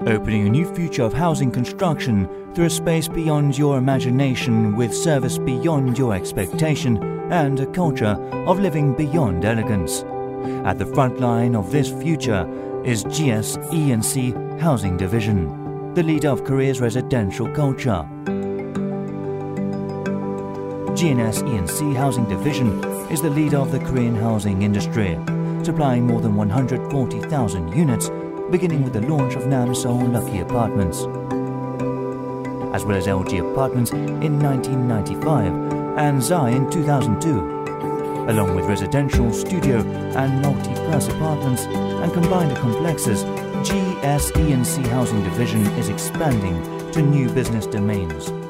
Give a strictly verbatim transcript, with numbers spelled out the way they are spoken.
opening a new future of housing construction through a space beyond your imagination with service beyond your expectation and a culture of living beyond elegance. At the front line of this future is G S E and C Housing Division, the leader of Korea's residential culture. G S E and C Housing Division is the leader of the Korean housing industry, supplying more than one hundred forty thousand units, beginning with the launch of Namseol Lucky Apartments, as well as L G Apartments in nineteen ninety-five and Zai in two thousand two. Along with residential, studio and multi-plus apartments and combined complexes, G S E and C Housing Division is expanding to new business domains.